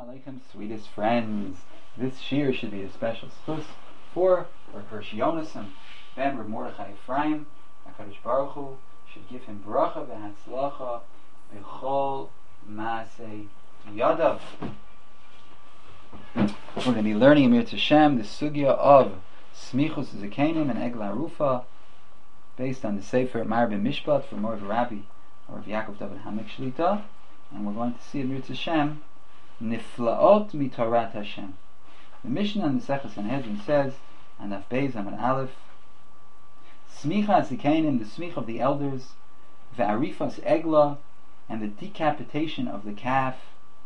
Alaikum, sweetest friends. This shir should be a special schus for Hirsch Yonason, Ben Reb Mordechai Ephraim. HaKadosh Baruch Hu should give him bracha v'hatzlacha b'chol maaseh yadav. We're going to be learning in Mirz Hashem the sugya of Smichus Zekanim and Egla Rufa, based on the Sefer Mar Ben Mishpat from Rav Rabbi or Yaakov David Hamek Shlita, and we're going to see in Mirz Hashem Niflaot mitarat Hashem. The Mishnah in the Sefer Sanhedrin says, and Af Beis Amud Aleph, Smicha Zekanim, the smich of the elders, Ve'arifas Egla, and the decapitation of the calf,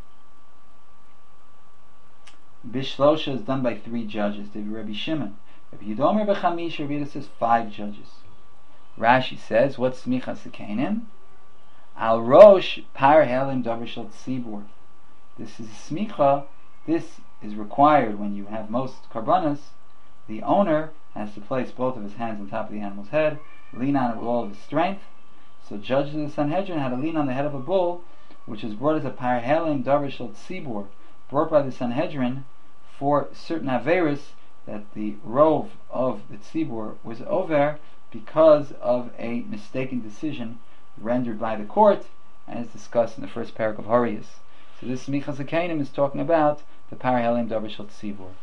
Bishlosha is done by 3 judges. Rabbi Shimon, Rabbi Yudomer b'chamish, Rabbi Yehuda says 5 judges. Rashi says, what's Smicha Zekanim? Al Rosh Par Helim Davar Shel Tzibur. This is smicha. This is required when you have most karbanas. The owner has to place both of his hands on top of the animal's head, lean on it with all of his strength. So judges of the Sanhedrin had to lean on the head of a bull, which is brought as a parhelim davar shel tzibur, brought by the Sanhedrin for certain averis that the rov of the tzibur was over because of a mistaken decision rendered by the court, as discussed in the first parak of Horius. So this Smicha Zekanim is talking about the parhelim davar shel tzibur.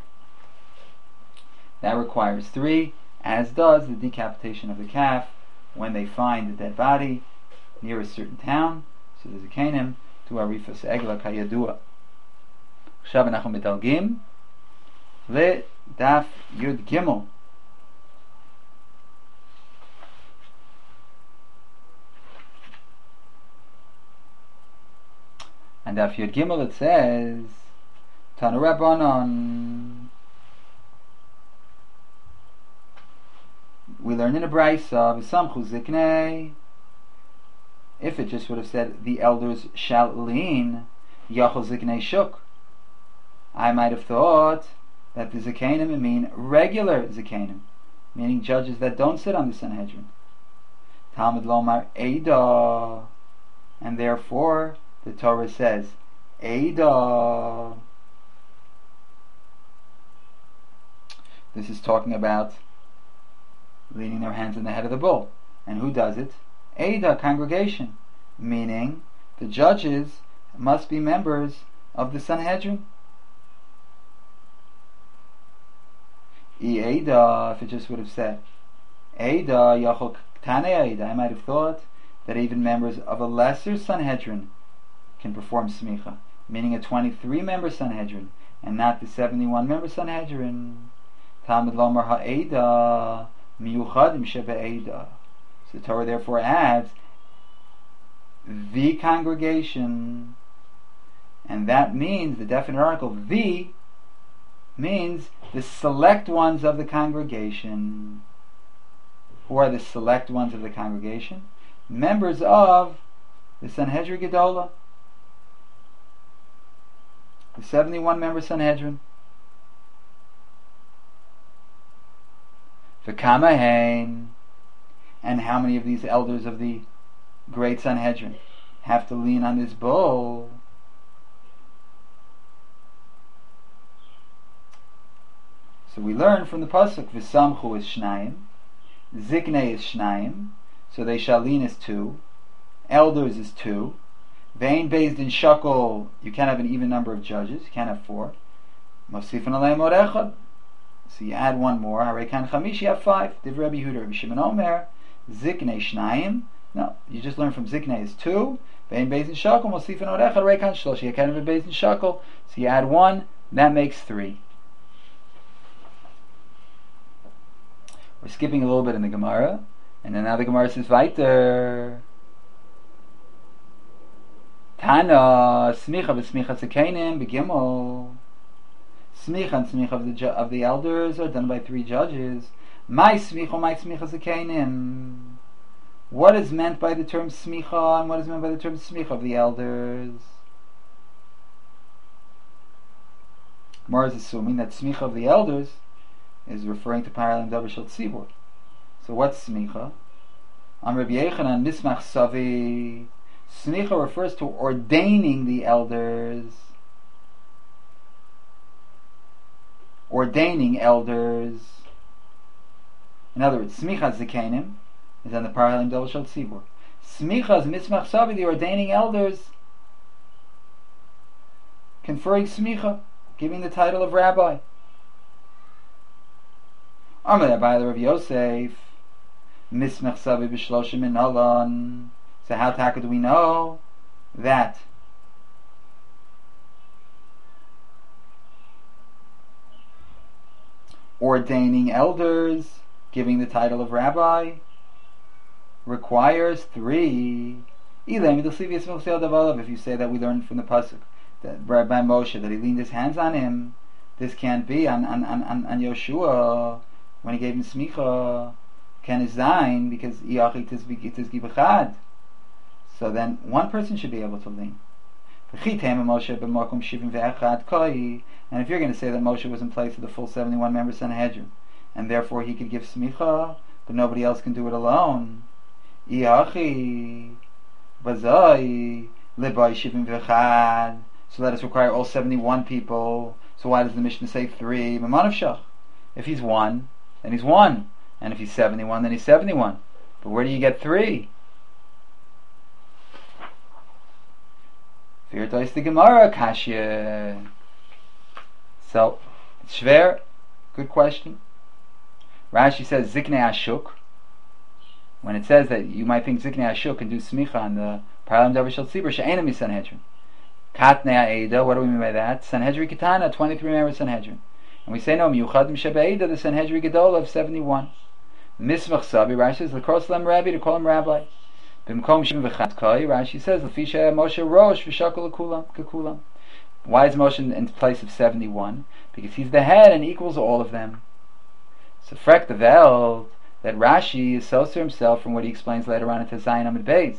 That requires 3, as does the decapitation of the calf when they find the dead body near a certain town. So the Zekanim to Arifas Egla Kayadua. Shav Nachum Medalgim Le Daf Yud Gimel. And Daf Yud Gimel it says, Tanu Rabbanon. We learn in a brayso, V'samchu ziknei. If it just would have said, the elders shall lean, Yachol ziknei shuk, I might have thought that the zekanim mean regular zekanim, meaning judges that don't sit on the Sanhedrin. Talmud lomar Eida, and therefore the Torah says Eida. This is talking about leaning their hands on the head of the bull. And who does it? Eida, congregation, meaning the judges must be members of the Sanhedrin. Eida, if it just would have said Eida, Yachol Tane Eida, I might have thought that even members of a lesser Sanhedrin can perform smicha, meaning a 23-member Sanhedrin, and not the 71-member Sanhedrin. Talmud lomar ha'eda miyuchadim shebe'eda. So the Torah therefore adds the congregation, and that means the definite article the means the select ones of the congregation. Who are the select ones of the congregation? Members of the Sanhedrin Gedola, the 71-member Sanhedrin. V'kamahen, and how many of these elders of the great Sanhedrin have to lean on this bull? So we learn from the pasuk, V'samchu is shnayim, Ziknei is shnayim, so they shall lean is 2, elders is 2, Vein based in shakel, you can't have an even number of judges, you can't have 4. Mosifan aleim od echad, so you add 1 more. Harekan chamish, you have 5. Div Rabbi Yehuda, Rabbi Shimon Omer, Ziknei shnayim. No, you just learn from Ziknei is 2. Vein based in shakel, Mosifan od echad, Harekan shlosh. You can't have it based in shakel, so you add 1. That makes 3. We're skipping a little bit in the Gemara, and then now the Gemara says weiter. Tana smicha v'smicha zekanim begimel. Smicha and smicha of the elders are done by 3 judges. My smicha zekanim. What is meant by the term smicha, and what is meant by the term smicha of the elders? Gemara is assuming that smicha of the elders is referring to parhelim davar shel tzibur. So what's smicha? Am Rabbi Yechanan mismach savi. Smicha refers to ordaining the elders. ordaining elders. In other words, smichas zikanim is on the parallel double shel tzibur. Smichas mitzmach savi, the ordaining elders, conferring smicha, giving the title of rabbi. Amar Rabbi Rav Yosef, mismach savi b'shloshim minalan. So how do we know that ordaining elders, giving the title of rabbi, requires 3? If you say that we learned from the pasuk that Rabbi Moshe, that he leaned his hands on him, this can't be on Yoshua when he gave him smicha, can zayin, because so then one person should be able to lean. And if you're going to say that Moshe was in place of the full 71 member Sanhedrin, and therefore he could give smicha, but nobody else can do it alone, so let us require all 71 people. So why does the Mishnah say 3? If he's 1, then he's 1, and if he's 71, then he's 71. But where do you get 3? So it's shver. Good question. Rashi says Ziknei Ashuk. When it says that you might think Ziknei Ashuk can do smicha on the Paralel Davar Shel Tzibur she'enam Sanhedrin. Katnei Aida. What do we mean by that? Sanhedrin Kitana, 23 member Sanhedrin. And we say no, Miuchadim Shebeida, the Sanhedrin Gedola of 71. Mismach Sabi, Rashi says, L'kros Lem Rabbi, to call him rabbi. B'mkom Shim V'chat Koi, Rashi says, L'fisha Moshe Rosh V'shakol Kekulam. Why is Moshe in place of 71? Because he's the head and equals all of them. So frek the Veld, that Rashi associates himself from what he explains later on into Zayin Amid Beis.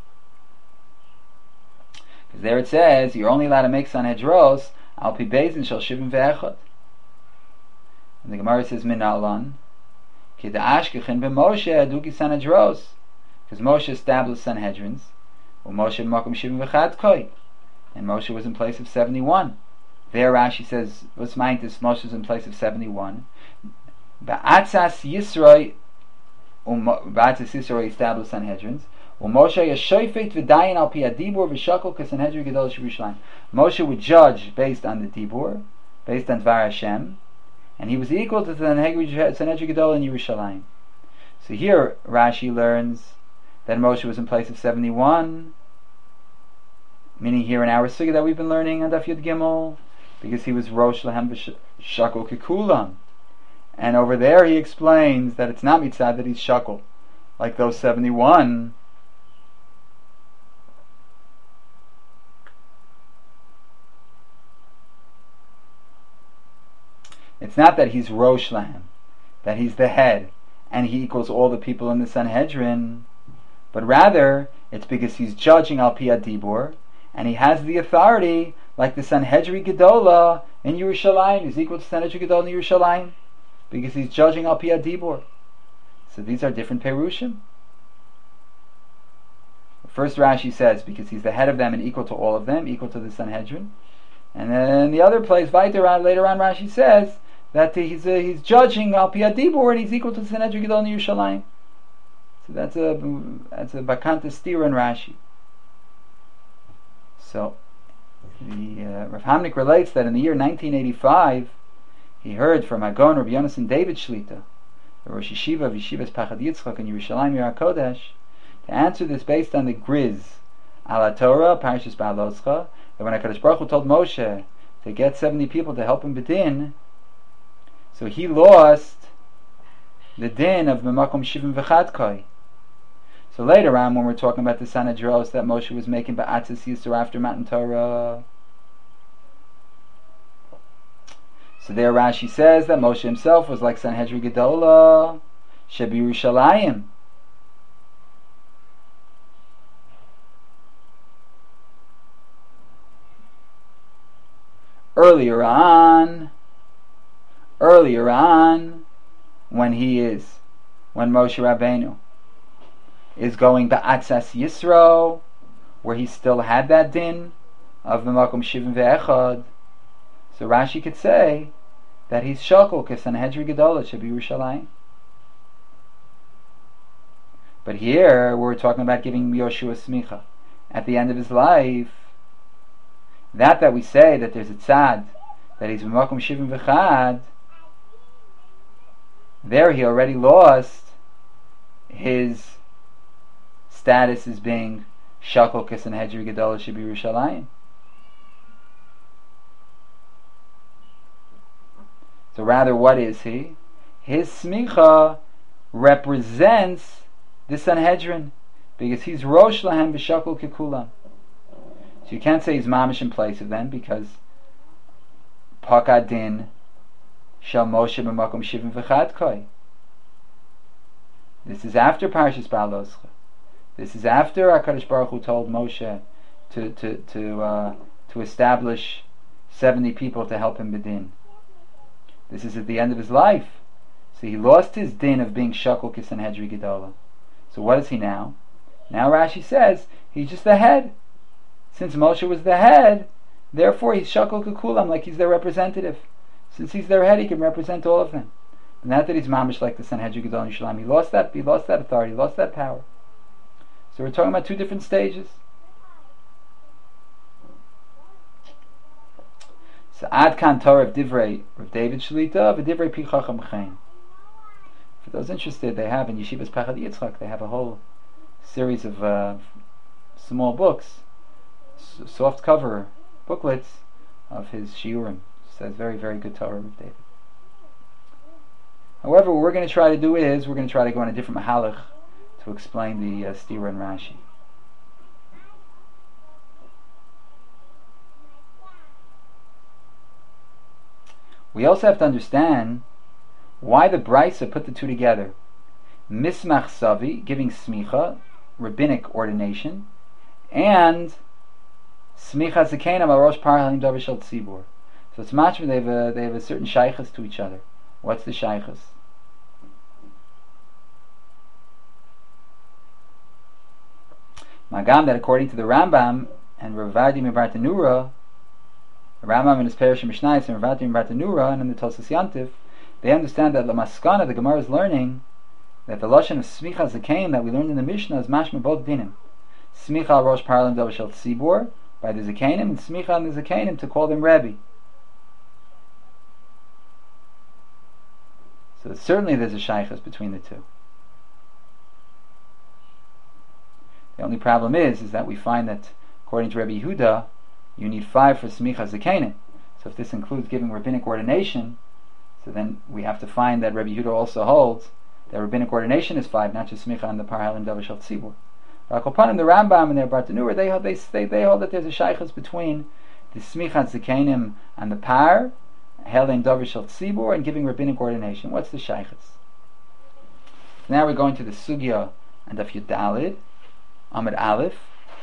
Because there it says, you're only allowed to make Sanhedros, Al Pi Beis Shel Shivim V'echad. And the Gemara says, Minalan, Ki Da'ashkechin B'Moshe Aduki Sanhedros. Because Moshe established Sanhedrins, or Moshe Makom Shivim V'chad Koi, and Moshe was in place of 71. There Rashi says, what's meant is Moshe was in place of 71. Ba'atzas Yisroi established Sanhedrins. Moshe Yeshofet V'dayin Al Pi Adibur V'shakol K'Sanhedrin Gedol Yerushalayim. Moshe would judge based on the Dibur, based on Dvar Hashem, and he was equal to the Sanhedrin Gedol in Yerushalayim. So here Rashi learns that Moshe was in place of 71, meaning here in our sugya that we've been learning on Daf Yud Gimel, because he was Rosh Lahem B'Shakol Kekulam. And over there he explains that it's not mitzad that he's Shakol, like those 71. It's not that he's Rosh Lahem, that he's the head, and he equals all the people in the Sanhedrin, but rather it's because he's judging Al Pi Adibur, and he has the authority like the Sanhedrin Gedola in Yerushalayim. He's equal to Sanhedrin Gedola in Yerushalayim because he's judging Al Pi Adibur. So these are different perushim. First Rashi says because he's the head of them and equal to all of them, equal to the Sanhedrin. And then the other place, later on Rashi says that he's judging Al Pi Adibur and he's equal to the Sanhedrin Gedola in Yerushalayim. So that's a bakanta stira in Rashi. So the Rav Hamnik relates that in the year 1985 he heard from Hagon Rabbi Yonasan David Shlita, the Rosh Yeshiva of Yeshivas Pachad Yitzchak in Yerushalayim Yer HaKodesh, to answer this based on the Griz Ala Torah Parashas Ba'aloscha, that when HaKadosh Baruch Hu told Moshe to get 70 people to help him bedin, so he lost the din of Memakom Shivim V'chad Koi. So later on, when we're talking about the Sanhedros that Moshe was making Ba'atzis Yisur after Matan Torah, so there Rashi says that Moshe himself was like Sanhedrin Gedola Shebi Yerushalayim. Earlier on, when Moshe Rabbeinu is going Ba'atzas Yisro, where he still had that din of the Makom Shivim Ve'echad, so Rashi could say that he's shakol kesanhedrin gedola shebiyerushalayim. But here we're talking about giving Yoshua smicha at the end of his life. That we say that there's a tzad, that he's b'makom shivim v'chad, there he already lost his status as being shakol kesanhedrin gedola shebiyerushalayim. So rather, what is he? His smicha represents the Sanhedrin, because he's Rosh Lahem b'shakol kekulam. So you can't say he's mamish in place of them, because Pakadin shel Moshe b'makom shivim v'chad koi. This is after Parshas Baaloscha. This is after HaKadosh Baruch Hu told Moshe to establish 70 people to help him bedin. This is at the end of his life. So he lost his din of being shakol kesanhedrin gedola. So what is he now? Now Rashi says he's just the head. Since Moshe was the head, therefore he's shakol kekulam, like he's their representative. Since he's their head, he can represent all of them. But not that he's mamish like the Sanhedrin Gedol in Yerushalayim. He lost that authority, he lost that power. So we're talking about two different stages. So Ad Kan Torah of Divrei Rav David Shlita of Divrei Pi Chacham Chaim. For those interested, they have in Yeshivas Pachad Yitzchak, they have a whole series of small books, soft cover booklets of his shiurim. It says very, very good Torah of David. However, what we're going to try to do is we're going to try to go on a different mahalach to explain the Stira and Rashi. We also have to understand why the Brisa put the two together. Mismach Savi, giving smicha, rabbinic ordination, and smicha zekenim al rosh par halim davar shel tzibur. So it's machmir, they have a certain shaychus to each other. What's the shaychus? Magam, that according to the Rambam and Rav Vadim in Bartanura, the Rambam in his Perish and Mishnayos and Rav Vadim in Bartanura and in the Tosas Yantiv, they understand that the Maskana, the Gemara is learning that the Lashon of Smicha Zakein that we learned in the Mishnah is mashma both dinim. Smicha al rosh parlam davar shel tzibur by the Zakeinim, and Smicha on the Zakeinim to call them Rebbe. So certainly there's a shaychus between the two. The only problem is that we find that according to Rabbi Yehuda, you need 5 for Smicha Zakeinim. So if this includes giving rabbinic ordination, so then we have to find that Rabbi Yehuda also holds that rabbinic ordination is 5, not just Smicha and the Par Halim Davar Shel Tzibur. Rakopanim, the Rambam and their Bartanura, they hold that there's a shaychus between the Smicha Zakeinim and the Par Halim Davar Shel Tzibur and giving rabbinic ordination. What's the shaychus? Now we're going to the Sugya and Daf Yud Daled, Amud Aleph.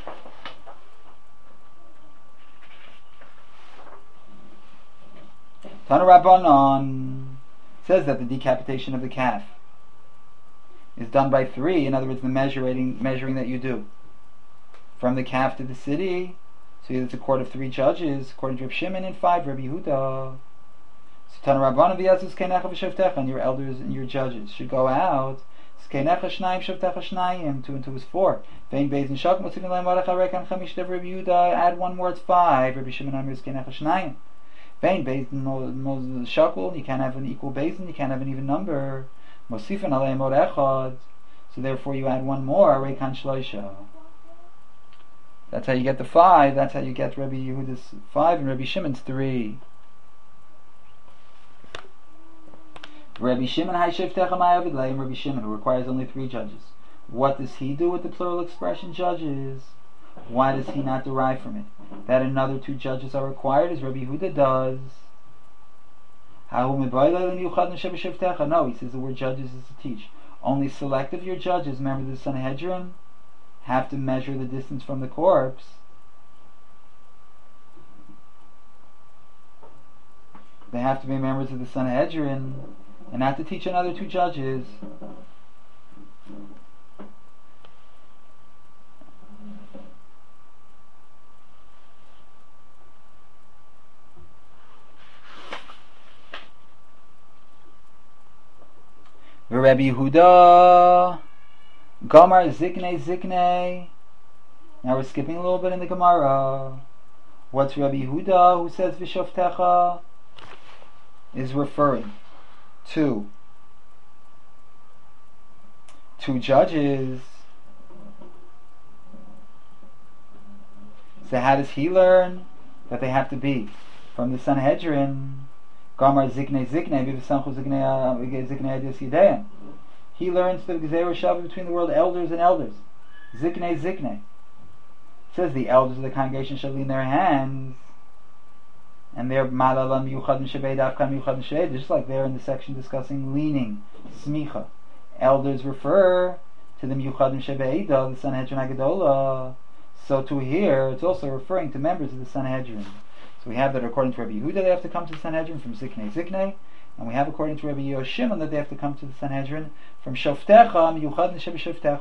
Tana Rabbanon says that the decapitation of the calf is done by 3. In other words, the measuring that you do from the calf to the city. So it's a court of 3 judges, according to Reb Shimon, and 5 Rabbi Yehuda. So Tana Rabbanon v'yazus keinecha v'shavtecha, and your elders and your judges should go out. Keinecha shnayim shavtecha shnayim, 2 and 2 is 4. Vein beis nishak mosifin leim varach arekan chamish dev Rabbi Yehuda. Add 1 more, it's 5. Rabbi Shimon amir keinecha shnayim. Vein basin shakul, you can't have an equal basin, you can't have an even number. Mosifin aleim od echad, so therefore you add 1 more, rekan shloisha. That's how you get the 5. That's how you get Rabbi Yehuda's 5 and Rabbi Shimon's 3. Rabbi Shimon hayshavtecha ma'avid leim. Rabbi Shimon, who requires only 3 judges. What does he do with the plural expression judges? Why does he not derive from it that another 2 judges are required, as Rabbi Yehuda does? No, he says the word judges is to teach. Only select of your judges, members of the Sanhedrin, have to measure the distance from the corpse. They have to be members of the Sanhedrin and not to teach another 2 judges. Rabbi Yehuda Gomar Zikne Zikne. Now we're skipping a little bit in the Gemara. What's Rabbi Yehuda who says V'shoftecha is referring to two judges. So how does he learn that they have to be from the Sanhedrin? Gamar Zikne Zikne B'V'Samchu Zikne Adis Yidayim. He learns the Gzeira Shavah between the world elders and elders. Zikne Zikne. It says the elders of the congregation shall lean their hands, and they're Malalam Yuchad Shebei Dafkan Yuchad Shebei, just like they're in the section discussing leaning, Smicha. Elders refer to the Yuchad Shebei, the Sanhedrin Agadola. So to here, it's also referring to members of the Sanhedrin. So we have that according to Rabbi Yehuda they have to come to the Sanhedrin from Zikne Zikne, and we have according to Rabbi Yoshimon that they have to come to the Sanhedrin from Shoftecha Miyuchad Nesheb Shoftecha.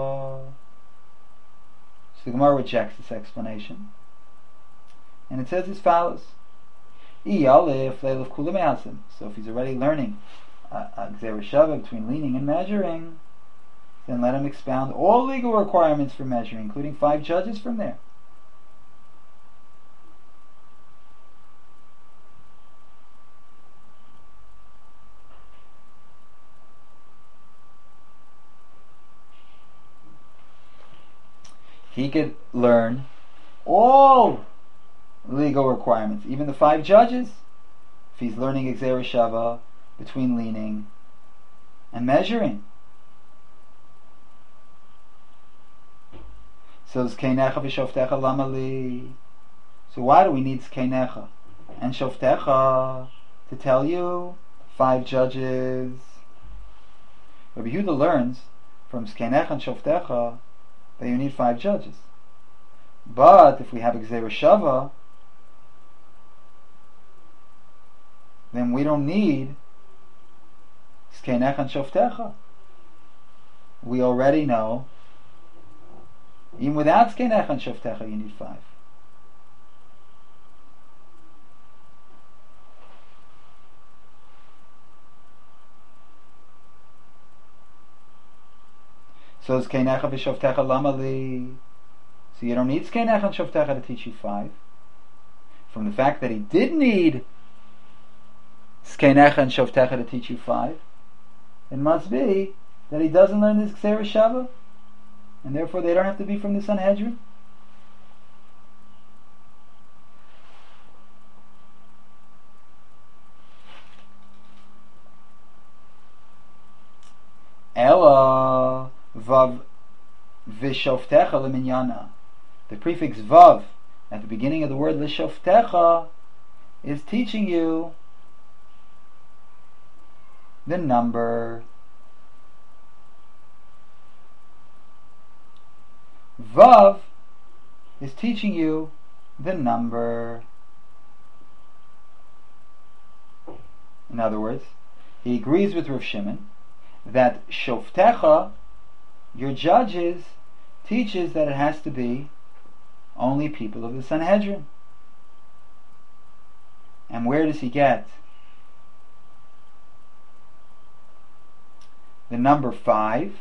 So the Gemara rejects this explanation, and it says as follows: So if he's already learning a Gzeira Shavah between leaning and measuring, then let him expound all legal requirements for measuring, including 5 judges from there. He could learn all legal requirements, even the 5 judges, if he's learning a Gzeira Shavah between leaning and measuring. So Zkeinecha v'Shoftecha lamali. So why do we need Zkeinecha and Shoftecha to tell you 5 judges? Rabbi Yehuda learns from Zkeinecha and Shoftecha that you need 5 judges. But if we have a Gzeira Shavah, then we don't need Zkeinecha and Shoftecha. We already know even without Zkeinecha and Shoftecha you need 5. So Zkeinecha v'Shoftecha lamali. So you don't need Zkeinecha and Shoftecha to teach you 5. From the fact that he did need Zkeinecha and Shoftecha to teach you 5, it must be that he doesn't learn this Gzeira Shavah, and therefore they don't have to be from the Sanhedrin. Ela vav v'shoftecha leminyana. The prefix vav at the beginning of the word l'shoftecha is teaching you the number. Vav is teaching you the number. In other words, he agrees with Rav Shimon that Shoftecha, your judges, teaches that it has to be only people of the Sanhedrin. And where does he get the number 5?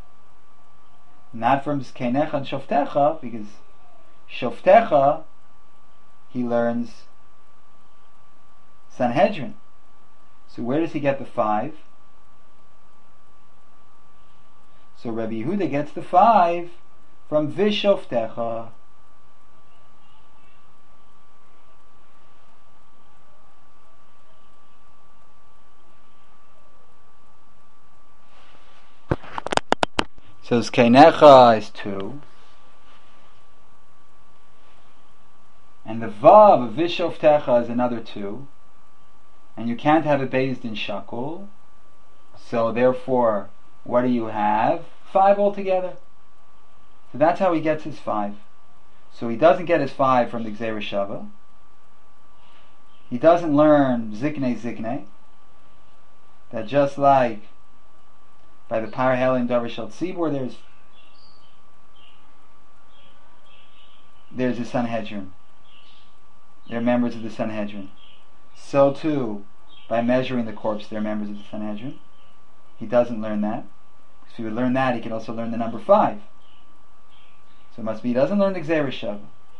Not from Zkeinecha and Shoftecha, because Shoftecha, he learns Sanhedrin. So where does he get the 5? So Rabbi Yehuda gets the 5 from V'Shoftecha. So Zkeinecha is 2, and the Vav of V'Shoftecha is another 2, and you can't have it based in Shakul, so therefore what do you have? 5 altogether. So that's how he gets his 5. So he doesn't get his 5 from the Gzeira Shavah. He doesn't learn Zikne Zikne, that just like by the Par Helim Davar Shel Tzibor there's a Sanhedrin. They're members of the Sanhedrin. So too, by measuring the corpse, they're members of the Sanhedrin. he doesn't learn that. If he would learn that, he could also learn the number 5. So it must be he doesn't learn the Gzeira Shava.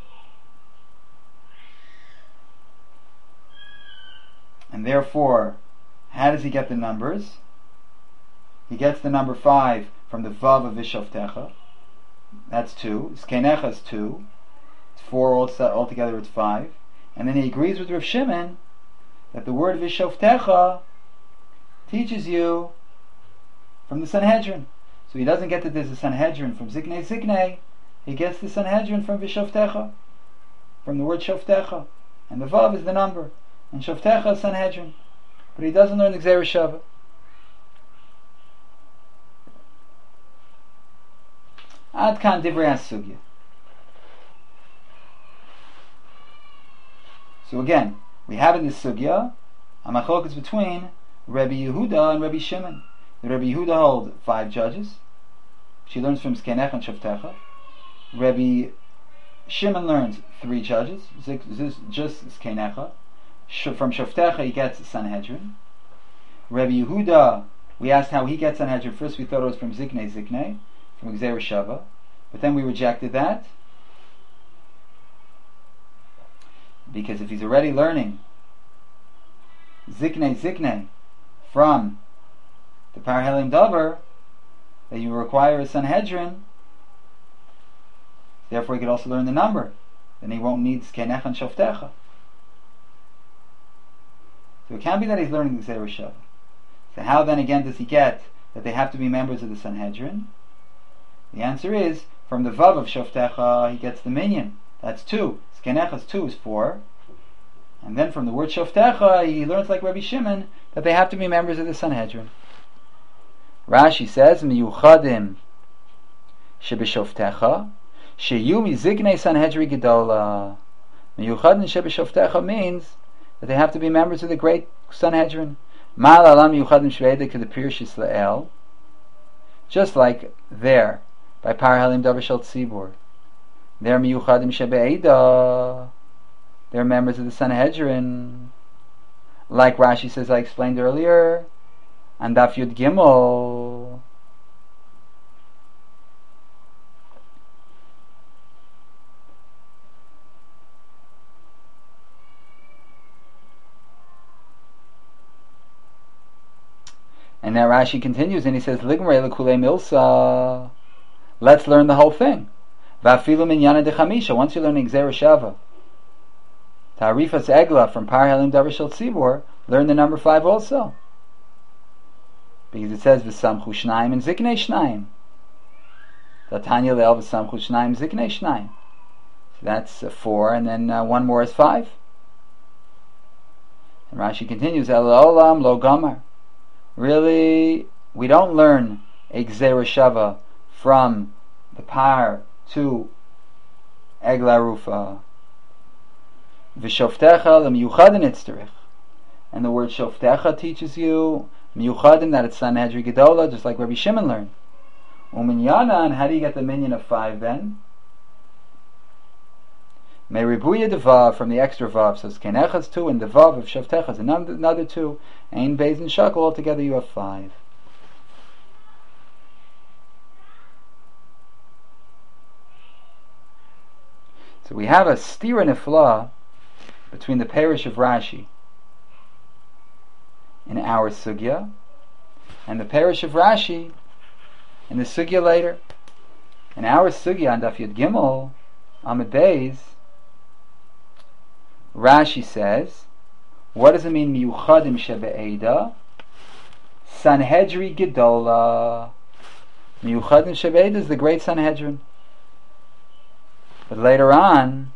And therefore, how does he get the numbers? He gets the number 5 from the Vav of Vishavtecha. That's 2. Zkenecha is 2. It's 4 altogether, it's 5. And then he agrees with Rav Shimon that the word Vishavtecha teaches you from the Sanhedrin. So he doesn't get that there's a Sanhedrin from Ziknei Ziknei. He gets the Sanhedrin from Vishavtecha, from the word Shavtecha. And the Vav is the number. And Shavtecha is Sanhedrin. But he doesn't learn the Gzeira Shava. Ad kan divrei sugya. So again, we have in this sugya a machlokes between Rabbi Yehuda and Rabbi Shimon. The Rabbi Yehuda hold 5 judges. She learns from Zkenecha and Shavtecha. Rabbi Shimon learns 3 judges, just Zkenecha. From Shavtecha he gets Sanhedrin. Rabbi Yehuda, we asked how he gets Sanhedrin. First we thought it was from Ziknei Ziknei, from Gzeira Shava, but then we rejected that because if he's already learning Ziknei Ziknei from the Parhelim Davar, that you require a Sanhedrin, therefore he could also learn the number. Then he won't need Zkenecha and Shavtecha. So it can't be that he's learning the Gzeira Shava. So how then again does he get that they have to be members of the Sanhedrin? The answer is, from the Vav of Shavtecha, he gets the minyan. That's 2. Zkenecha's 2 is 4. And then from the word Shavtecha, he learns like Rabbi Shimon that they have to be members of the Sanhedrin. Rashi says, Miyuchadim shebeshavtecha sheyu miziknei Sanhedri gedola. Miyuchadim shebeshavtecha means that they have to be members of the great Sanhedrin. Mal alam miyuchadim shveida kedapir shislael. Just like there, by Parhalim Davar Shel Tzibur, they're miyuchadim shebeida. They're members of the Sanhedrin. Like Rashi says, I explained earlier, and Daf Yud Gimel. And now Rashi continues and he says, Ligmrei lekule milsa. Let's learn the whole thing. Va'afilu minyana dechamisha. Once you learn Gzeira Shava, Ta'arifas Egla from Parhalim Davar Shel Tzibur, learn the number 5 also. Because it says V'samchu Shnaim and Ziknei Shnaim. Tanya Le'el V'samchu Shnaim Ziknei Shnaim. So that's 4, and then 1 more is 5. And Rashi continues, El Olam Lo Gamar. Really, we don't learn a Gzeira Shava from the Par to Egla Rufa. V'shavtecha l'miyuchadin itzterich. And the word shavtecha teaches you miyuchadin, that it's Sanhedri Gedola, just like Rabbi Shimon learned. Uminyanan, how do you get the minyan of 5 then? Meribuya de vav, from the extra vav. So Zkenechas 2 and the vav of Shavtecha is another 2. Ein Beis and Shakal, altogether you have 5. So we have a stira nefla between the parish of Rashi in our sugya and the parish of Rashi in the sugya later. In our sugya on Daf Yud Gimel, Amud Beis, Rashi says, what does it mean miyuchadim shebe'eda? Sanhedri Gedola. Miyuchadim shebe'eda is the great Sanhedrin. But later on,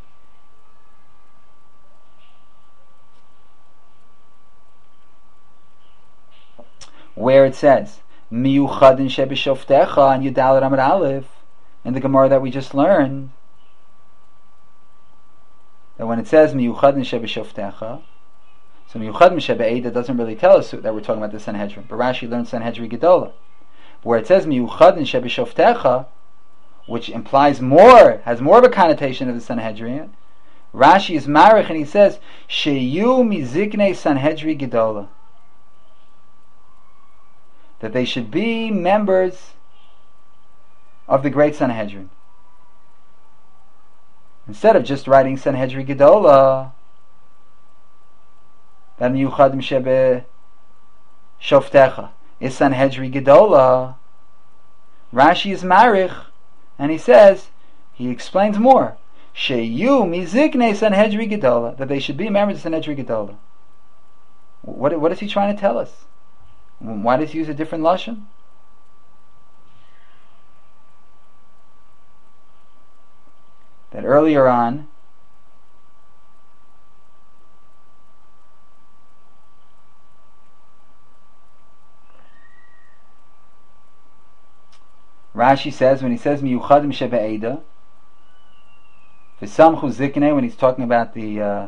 where it says miyuchadim shebeshoftecha and Yudalad Amud Aleph in the Gemara that we just learned, that when it says miyuchadim shebeshoftecha, so miyuchadim shebe'eda doesn't really tell us that we're talking about the Sanhedrin, but Rashi learned Sanhedrin Gedola. But where it says miyuchadim shebeshoftecha, which implies more, has more of a connotation of the Sanhedrin, Rashi is marich and he says sheyu miziknei Sanhedri Gedola, that they should be members of the Great Sanhedrin. Instead of just writing Sanhedrin Gedola, that Miyuchadim Shebe Shoftecha is Sanhedrin Gedola, Rashi is Marich, and he explains more. Sheyu Mizikne Sanhedrin Gedola, that they should be members of Sanhedrin Gedola. What is he trying to tell us? Why does he use a different lashon? That earlier on, Rashi says, when he says Miyuchadim Shebe'eda, V'samchu Ziknei, when he's talking about the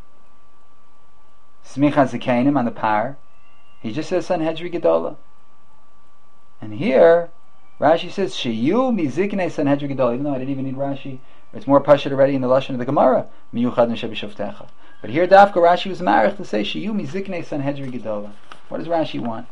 Smicha Zikainim on the par, he just says Sanhedrin Gedola. And here, Rashi says Sheyu Miziknei Sanhedrin Gedola, even though I didn't even need Rashi. It's more pashut already in the lashon of the Gemara. Miyuchadim Shebeshoftecha. But here, Dafka Rashi was marich to say Sheyu Miziknei Sanhedrin Gedola. What does Rashi want?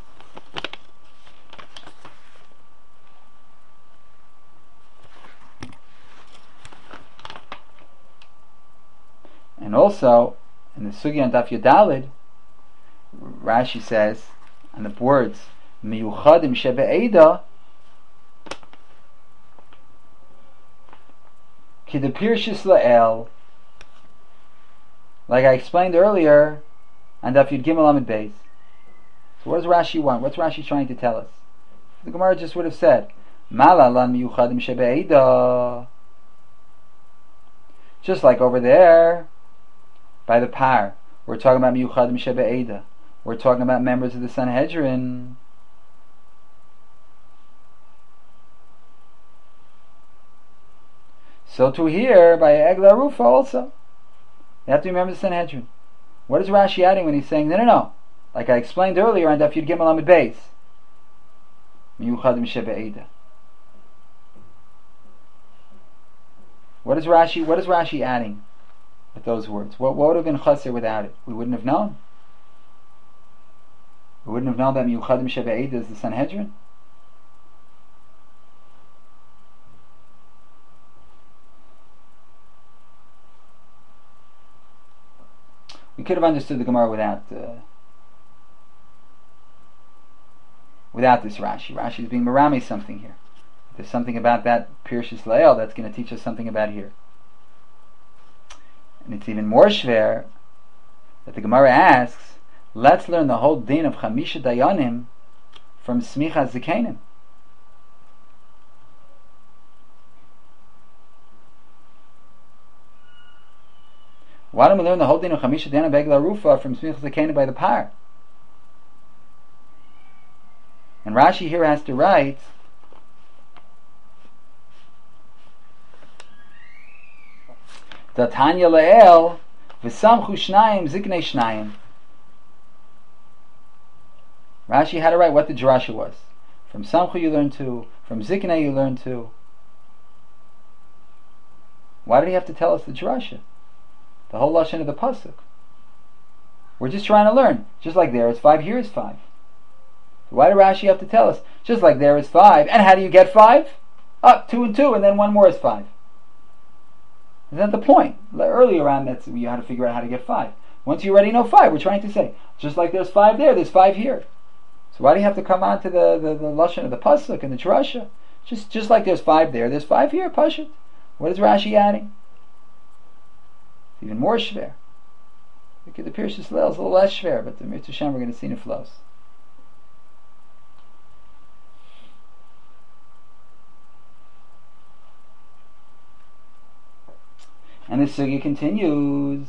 And also, in the Sugya on Daf Yudalid, Rashi says, on the words Miyuchadim Shebe'eda, Kidapirshis La'el, like I explained earlier, on Daf Yud Gimel Amid Beis. So what does Rashi want? What's Rashi trying to tell us? The Gemara just would have said, Malalan Miyuchadim Shebe'eda. Just like over there, by the par, we're talking about Miyuchadim Shebe'eda. We're talking about members of the Sanhedrin. So to here, by Egla Rufa also, you have to remember the Sanhedrin. What is Rashi adding when he's saying, no, like I explained earlier on Daf Yud Gimel Amid Beis, Miyuchadim Shebe'eda. What is Rashi adding with those words? What would have been chaser without it? We wouldn't have known. We wouldn't have known that Miyuchadim Shebe'eda is the Sanhedrin. We could have understood the Gemara without this Rashi. Rashi is being marami something here. There's something about that Pirshis Le'el that's going to teach us something about here. And it's even more shver that the Gemara asks, let's learn the whole din of Chamisha Dayanim from Smicha Zikainim. Why don't we learn the whole din of Chamisha Dayanim Begla Rufa from Smicha Zikainim by the par? And Rashi here has to write, Tanya Le'el V'samchu Shnayim Ziknei Shnayim. Rashi had to write what the drasha was. From Samchu you learn to, from Ziknei you learn to. Why did he have to tell us the drasha? The whole lashon of the pasuk. We're just trying to learn. Just like there is 5, here is 5. So why did Rashi have to tell us? Just like there is 5, and how do you get 5? 2 and 2, and then one more is 5. Isn't that the point? Earlier on, that's you had to figure out how to get 5. Once you already know 5, we're trying to say, just like there's 5 there, there's 5 here. So why do you have to come on to the lashon of the pasuk and the drasha? Just like there's 5 there, there's 5 here, pashut. What is Rashi adding? It's even more shver. Look at the Pirshis Le'el, it's a little less shver, but the Mitzvah Shem we're going to see in it flows. And the sugya continues.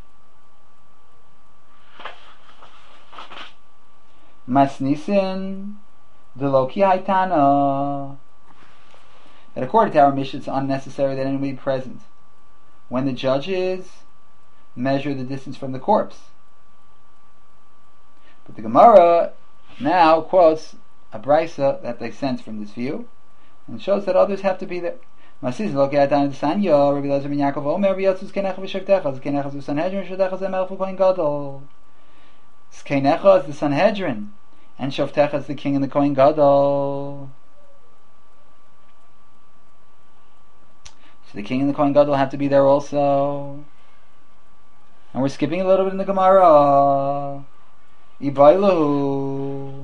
Masnisin Deloki Haitana. That according to our mission, it's unnecessary that anyone be present when the judges measure the distance from the corpse. But the Gemara now quotes a brisa that they sense from this view, and shows that others have to be there. Masis lo ke'atan sanyo Rabbi Elazar ben Yaakov Omer b'yatzus kenech v'shevtecha zkenech zu Sanhedrin v'shevtecha zemelch v'kohen gadol. Zkenech is the Sanhedrin, and Shoftecha is the king and the Kohen Gadol. So the king and the Kohen Gadol have to be there also. And we're skipping a little bit in the Gemara. Ibailahu.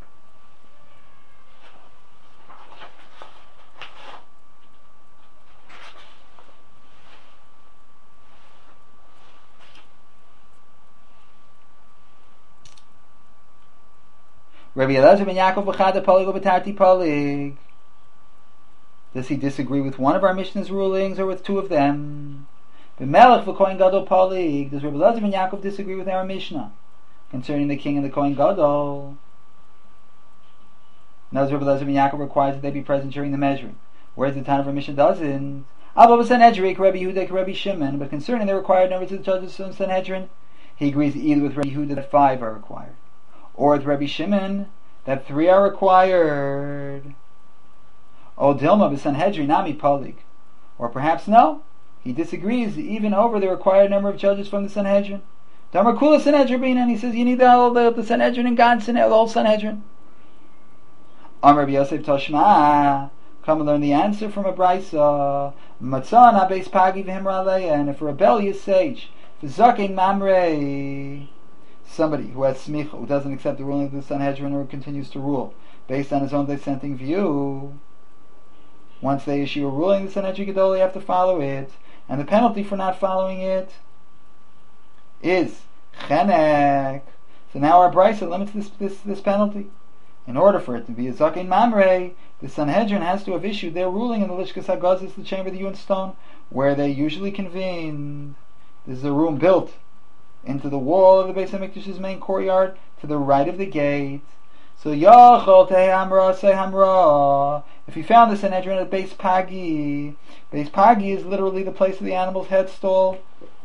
Rabbi Elazar ben Yaakov b'chad polig u'b'tarti polig. Does he disagree with one of our Mishnah's rulings or with two of them? B'melech v'kohen gadol polig. Does Rabbi Elazar ben Yaakov disagree with our Mishnah concerning the king and the Kohen Gadol? Now, Rabbi Elazar ben Yaakov requires that they be present during the measuring, whereas the Tana of our Mishnah doesn't. Abba Sanhedrin, Rabbi Yehuda, Rabbi Shimon. But concerning the required numbers of the judges of Sanhedrin, he agrees either with Rabbi Yehuda that 5 are required, or with Rabbi Shimon that 3 are required. O Dilma b'Sanhedrin nami polig. Or perhaps no, he disagrees even over the required number of judges from the Sanhedrin. Damar kula Sanhedrin, and he says you need the Sanhedrin and God's the whole Sanhedrin. Amar Rabbi Yosef Toshma, come and learn the answer from a brisa. Matzah na beis pagi v'himra aleya, and if a rebellious sage, v'zakein mamrei, somebody who has smicha, who doesn't accept the ruling of the Sanhedrin or continues to rule based on his own dissenting view, once they issue a ruling, the Sanhedrin Gadol, they have to follow it, and the penalty for not following it is chenek. So now our brisa limits this penalty. In order for it to be a zakein mamrei, the Sanhedrin has to have issued their ruling in the Lishkas HaGazis, the chamber of the hewn stone, where they usually convened. This is a room built into the wall of the Beis HaMikdash's main courtyard to the right of the gate. So Yachol Teh Hamra Say Hamra. If you found the Sanhedrin at Beis Pagi is literally the place of the animal's head stall.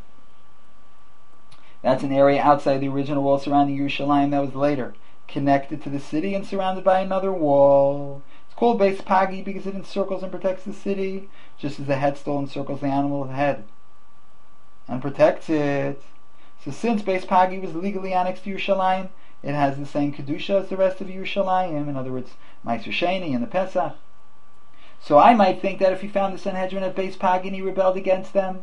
That's an area outside the original wall surrounding Yerushalayim that was later connected to the city and surrounded by another wall. It's called Beis Pagi because it encircles and protects the city, just as the head stall encircles the animal's head and protects it. So since Beis Pagi was legally annexed to Yerushalayim, it has the same kedusha as the rest of Yerushalayim. In other words, Ma'aser Sheni and the Pesach. So I might think that if he found the Sanhedrin at Beis Pagi and he rebelled against them,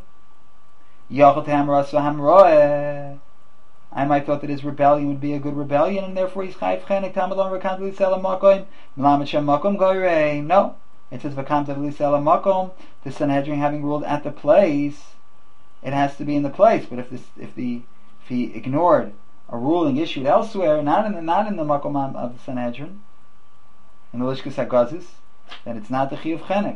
I might thought that his rebellion would be a good rebellion, and therefore he's chayv chenek tamalon v'kam d'lisel makom melamed shem makom goyreim. No, it says v'kam d'lisel makom. The Sanhedrin having ruled at the place, it has to be in the place. But if he ignored a ruling issued elsewhere, not in the makom of the Sanhedrin, in the Lishkas HaGazis, then it's not the chiyuv chenek.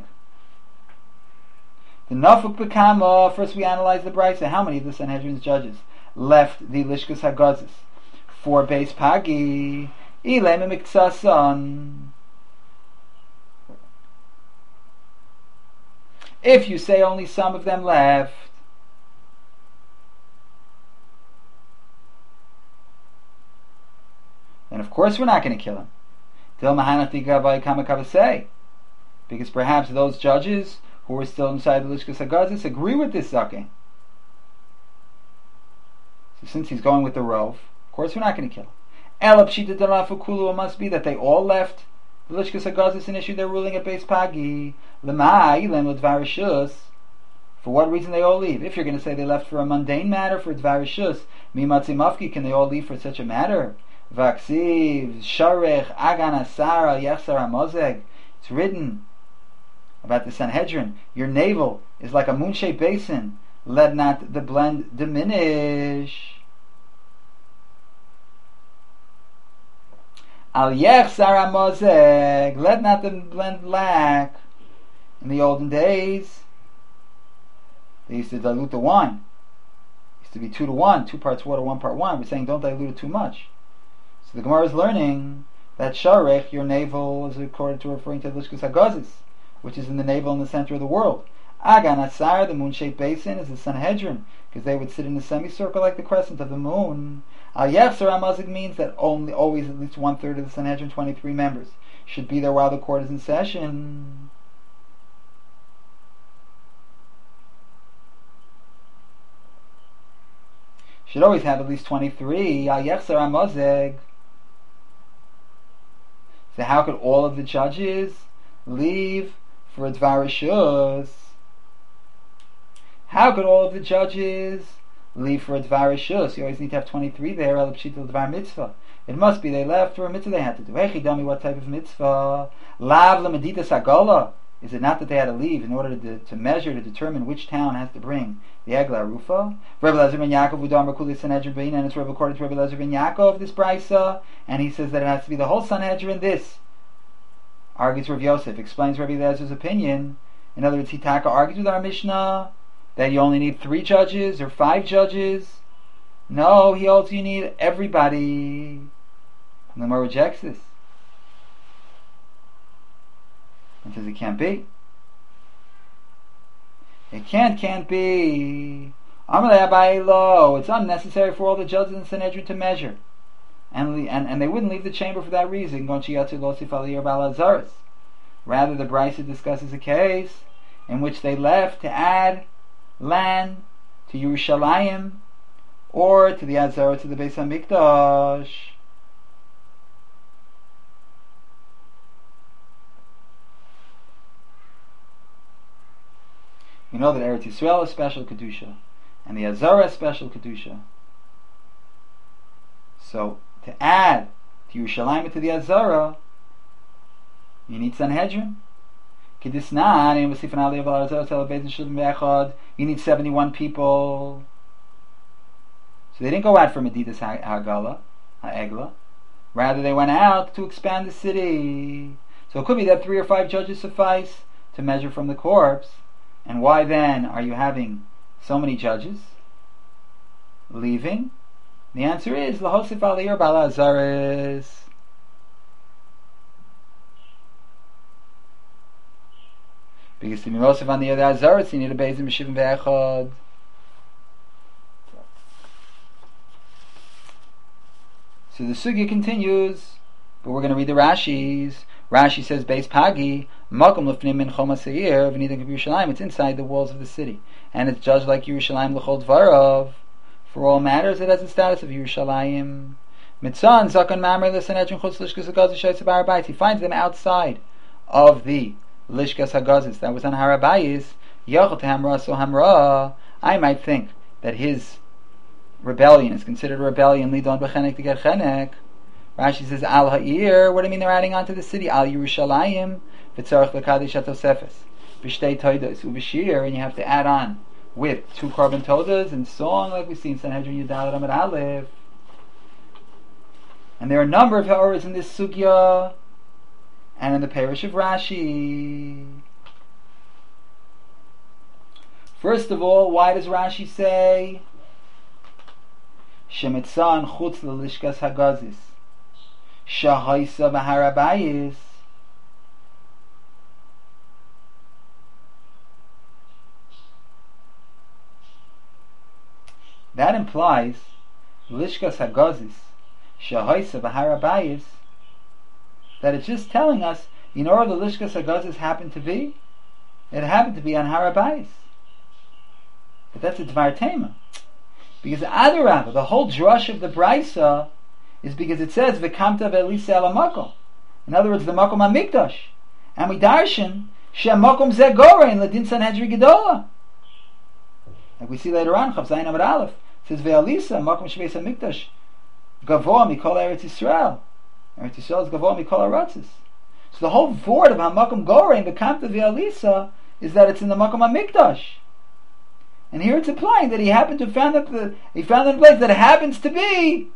The nafuk bekama. First, we analyze the brisa. How many of the Sanhedrin's judges left the Lishkas HaGazis for Beis Pagi? Ilem miksasan. If you say only some of them left, then of course we're not going to kill him. Because perhaps those judges who were still inside the Lishkas HaGazis agree with this zaken. So since he's going with the rov, of course we're not going to kill him. Elab Shita Dalafukulu, it must be that they all left the Lishkas HaGazis and issued their ruling at Beis Pagi. Lemai Lem L'Dvarishus. For what reason they all leave? If you're going to say they left for a mundane matter, for Dvarishus, Mimatzi Mafki, can they all leave for such a matter? Vaksiv Sharech Agan Asara Yechsar Amozeg. It's written about the Sanhedrin, your navel is like a moon-shaped basin, let not the blend diminish. Al Yechsar Amozeg, let not the blend lack. In the olden days, they used to dilute the wine. It used to be 2-to-1, 2 parts water, 1 part wine. We're saying don't dilute it too much. So the Gemara is learning that Sharech, your navel, is according to referring to the Lishkas HaGazis, which is in the navel in the center of the world. Agan Asar, the moon-shaped basin, is the Sanhedrin, because they would sit in a semicircle like the crescent of the moon. Al Yechsar Amazig means that always at least 1/3 of the Sanhedrin, 23 members, should be there while the court is in session. Should always have at least 23. Al Yechsar Amazig. So how could all of the judges leave for a Dvar Rishus? How could all of the judges leave for a Dvar Rishus? You always need to have 23 there, El Pshita Dvar Mitzvah. It must be they left for a mitzvah they had to do. Hey, Chidami, what type of mitzvah? Lav Lamedita Sagola. Is it not that they had to leave in order to measure, to determine which town has to bring the Egla Rufa? Rebbe Lezer ben Yaakov Udam Rakuli Sanhedrin Bein, and it's according to Rebbe Lezer ben Yaakov, this Brisa, and he says that it has to be the whole Sanhedrin. This argues Rav Yosef, explains Rebbe Lezer's opinion. In other words, Hitaka argues with our Mishnah that you only need 3 judges or 5 judges. No, he holds you need everybody. And the Gemara rejects this. And says it can't be. It can't be. It's unnecessary for all the judges in Sanhedrin to measure. And they wouldn't leave the chamber for that reason. Rather, the Brisa discusses a case in which they left to add land to Yerushalayim or to the Azara, to the Beis HaMikdash. You know that Eretz Yisrael is special Kedusha, and the Azara is special Kedusha. So, to add to Yerushalayim to the Azara, you need Sanhedrin. You need 71 people. So they didn't go out for Medidas Ha'egla. Rather, they went out to expand the city. So it could be that 3 or 5 judges suffice to measure from the corpse. And why then are you having so many judges leaving? The answer is Lahosif Aliyah Bala Azaris. Because to be Mosif on the other Azaris, you need a Beis Meshivim Ve'echad. So the sugya continues, but we're going to read the Rashis. Rashi says, Beis Pagi, Makom Lefnim Min Choma Seir, V'Nidin Yerushalayim. It's inside the walls of the city, and it's judged like Yerushalayim L'chol Dvarav. For all matters, it has the status of Yerushalayim. Mitzan Zakon Mamre L'Sanhedrin Chutz Lishkas Hagazis Shaytz Barabayis. He finds them outside of the Lishkas Hagazis that was on Harabayis. Yachot Hamra So Hamra. I might think that his rebellion is considered a rebellion. Lidon B'Chenek to get Chenek. Rashi says Al Ha'ir. What do you mean they're adding on to the city? Al Yerushalayim V'Tzarech L'Kadish HaTosefes B'Shtei Toidos U'B'Shir, and you have to add on with 2 carbon todas and song, like we see in Sanhedrin Yudalad Amud Aleph. And there are a number of ha'oras in this sugya and in the parish of Rashi. First of all, why does Rashi say Shemitzan Chutz L'Lishkas Hagazis Shahaisa B'Harabayis? That implies Lishkas Hagazis Shahaisa B'Harabayis, that it's just telling us, you know where the Lishkas Hagazis happened to be? It happened to be on Harabayis. But that's a Dvar Tema. Because Adarabah, the whole drush of the Brisa is because it says V'kamta ve'elisa el hamakom. In other words, the Makom HaMikdash. And we darshan she'amakom zeh gorein l'din Sanhedrin Gedola. Like we see later on, Chav Zayin Amud Aleph, it says ve'elisa Makom shebeis HaMikdash Gavoa mikol Eretz Yisrael. Eretz Yisrael is Gavoa mikol Aratzis. So the whole word of Hamakom Gorein V'kamta ve'elisa is that it's in the Makom HaMikdash. And here it's implying that he happened to found a place that happens to be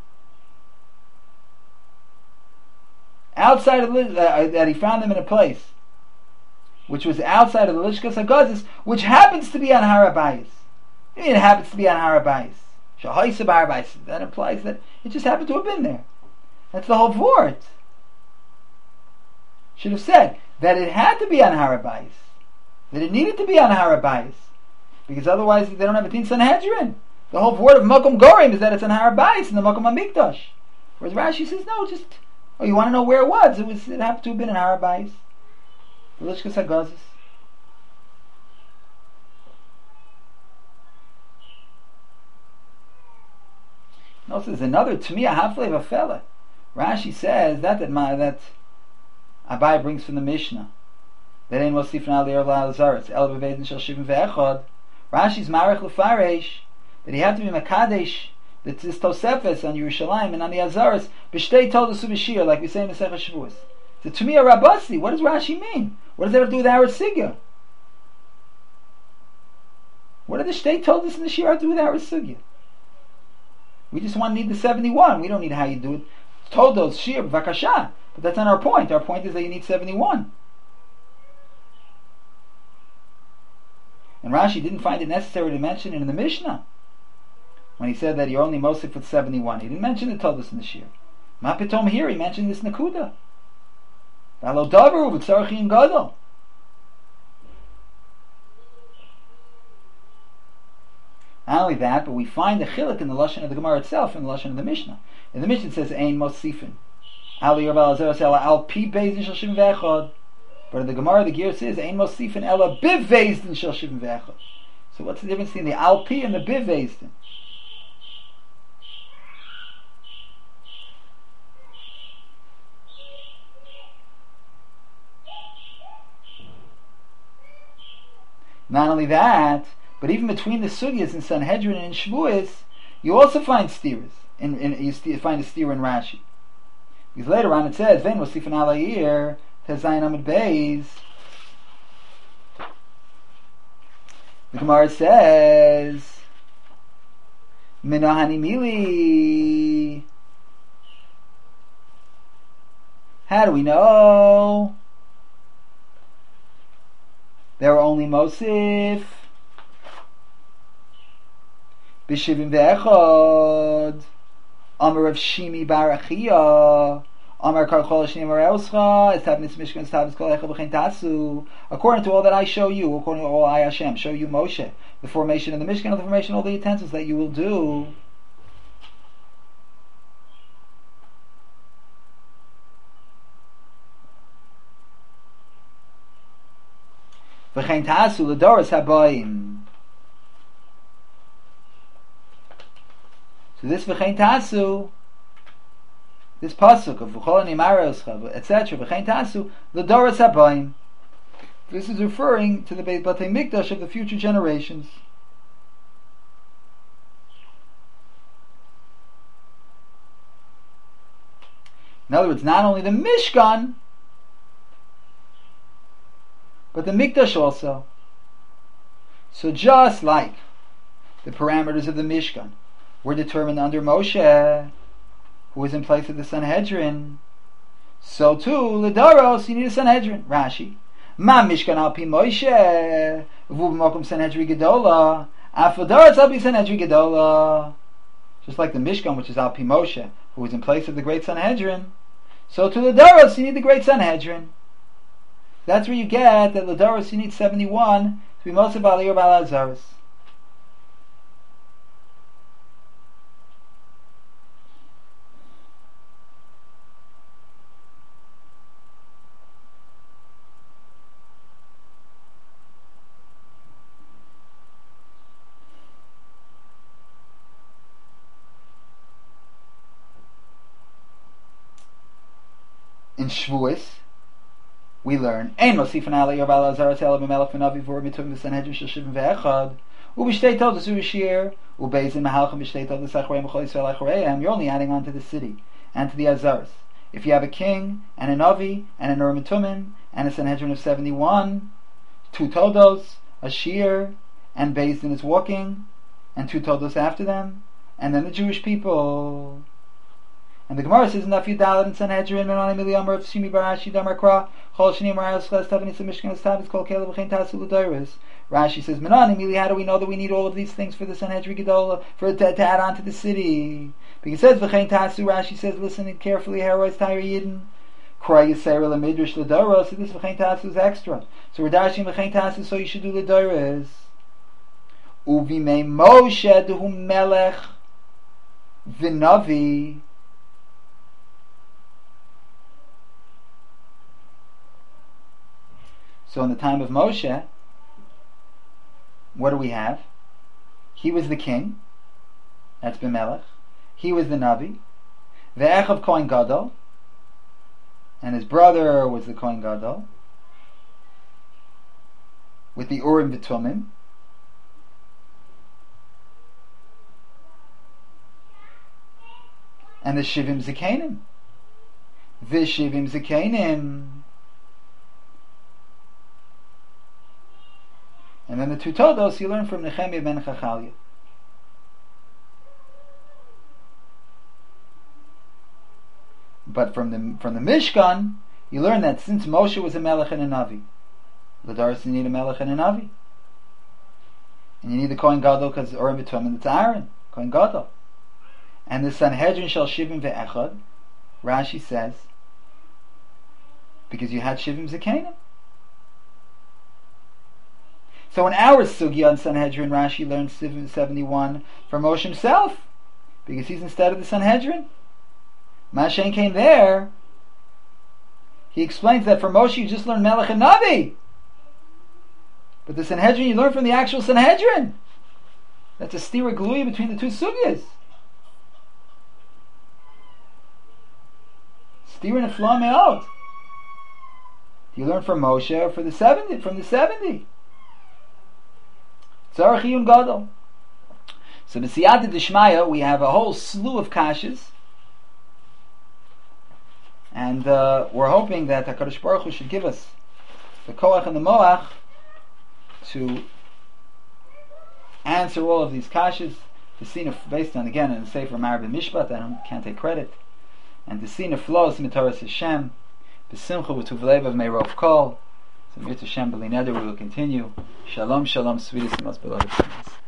outside of that he found them in a place which was outside of the Lishkas Hagazis, which happens to be on Harabayis. I mean, it happens to be on Harabayis. Shahaisa B'Harabayis. That implies that it just happened to have been there. That's the whole vort. Should have said that it had to be on Harabayis, that it needed to be on Harabayis. Because otherwise they don't have a Din Sanhedrin. The whole word of Makom Gorim is that it's on Harabayis in the Makom HaMikdash. Whereas Rashi says, no, you want to know where it was? It happened to have been in Harabayis. The Lishkas Hagazis. And also there's another Tmiya Hafle of a fella. Rashi says that Abai brings from the Mishnah that ain't mosifin al yer v'alazaretz el beveidin shel shivim ve'echad. Rashi's marich lefaresh that he had to be makadesh that's this tosefes on Yerushalayim and on the Azaretz b'shtei todos u'b'shir, like we say in Masechah Shavuos. So to me, a Rabasi, what does Rashi mean? What does that have to do with our Sigya? What did the shtei told us in the Shir have to do with our Sigya? We just want to need the 71. We don't need how you do it. Told those Shir, Vakasha. But that's not our point. Our point is that you need 71. And Rashi didn't find it necessary to mention it in the Mishnah when he said that you're only mosif with 71. He didn't mention it told us in the Shir. Mapitom here, he mentioned this Nakuda. V'alo daveru v'tzarchi in gadol. Not only that, but we find the chiluk in the lashon of the Gemara itself, in the lashon of the Mishnah. In the Mishnah it says ein mosifin ali yav alazeres ela al pi bezdin shel shivim ve'echad. But in the Gemara the Ger says ein mosifin ela biv bezdin shel shivim ve'echad. So what's the difference between the al pi and the biv bezdin? Not only that, but even between the sugyas in Sanhedrin and in Shavuos, you also find steers. You find a steer in Rashi. Because later on it says, "Vein mosifin al hayir tezayin amud beis." The Gemara says, "Minahani mili." How do we know? There are only Mosif B'shivim ve'echad Amar of Shimi Barachia Amar Karchol Shni Amar Euscha Estabnis Mishkan Estabnis Kol Echad B'chein Tasu. According to all that I show you, according to all I Hashem show you Moshe, the formation of the Mishkan, the formation of all the utensils that you will do. V'chein tasu l'doros habayim. So this v'chein tasu, this pasuk of v'chol animaroscha, etc. V'chein tasu l'doros habayim. This is referring to the Beit Mikdash of the future generations. In other words, not only the Mishkan, but the Mikdash also. So just like the parameters of the Mishkan were determined under Moshe, who was in place of the Sanhedrin, so too, L'daros, you need a Sanhedrin. Rashi. Ma Mishkan al pi Moshe, v'u b'mokum Sanhedri Gedola, af L'daros al pi Sanhedri Gedola. Just like the Mishkan, which is al pi Moshe, who was in place of the great Sanhedrin, so to L'daros, you need the great Sanhedrin. That's where you get that L'daros you need 71 to be Mosif Aliyah Bal Azaris. In Shavuos, we learn ein mosifin alei of al azaras ela b'melech v'navi v'or mitum v'sanhedrin shel shivim ve'echad u'b'shtei todos u'b'shir u'beizin mahalchim b'shtei todos achreim v'chol Yisrael achreihem. You're only adding on to the city and to the azaras. If you have a king and a navi and an ur mitumin and a sanhedrin of 71, 2 todos, a shir, and beizin is walking, and 2 todos after them, and then the Jewish people. And the Gemara says in Daf Yudalad in Sanhedrin, Menani Mili Amar of Shimi Barashi Damar Kra, Chol Shani Amar Ayos Tavanisa Mishkan Estabis Kol Kelev V'chein Tasu L'Doros. Rashi says, Menani Mili, how do we know that we need all of these things for the Sanhedrin Gedola, to add on to the city? Because it says V'chein Tasu, Rashi says, listen carefully, Heroes Tyre Yidin. Kra Yisrael L'Midrash L'Doros, so this V'chein Tasu is extra. So we're dashing V'chein Tasu, so you should do L'Doros. Uvimei Moshe Duhu Melech V'Navi. So in the time of Moshe, what do we have? He was the king. That's Bimelech. He was the Navi. Ve'echav Kohen Gadol. and his brother was the Kohen Gadol, with the Urim V'Tumim, and the Shivim Zikanim. The Shivim Zikanim. And then the two Todos you learn from Nehemiah ben Chachalia. But from the Mishkan, you learn that since Moshe was a Melech and a Navi, L'daris you need a Melech and a Navi. And you need the Kohen Gadol because it's Urim V'Tumim, and it's Aaron, Kohen Gadol. And the Sanhedrin shall Shivim Ve'echad, Rashi says, because you had Shivim Zikanim. So in our Sugya on Sanhedrin, Rashi learns 71 from Moshe himself, because he's instead of the Sanhedrin. Mashen came there, he explains that for Moshe you just learn Melech and Navi, but the Sanhedrin you learn from the actual Sanhedrin. That's a stira gluya between the two Sugyas. Stira nefla me'od. Do you learn from Moshe or from the 70? Tzarech Iyun Gadol. So the Siyata D'Shmaya, we have a whole slew of kashas, and we're hoping that HaKadosh Baruch Hu should give us the koach and the moach to answer all of these kashas. The scene based on, again, in the Sefer Marib and Mishpat, I can't take credit, and the scene flows Mitoras Hashem, B'simcha v'tuv of Meirov Kol. So Mirta Hashem B'li Neder, we will continue. Shalom, shalom, sweetest and most beloved friends.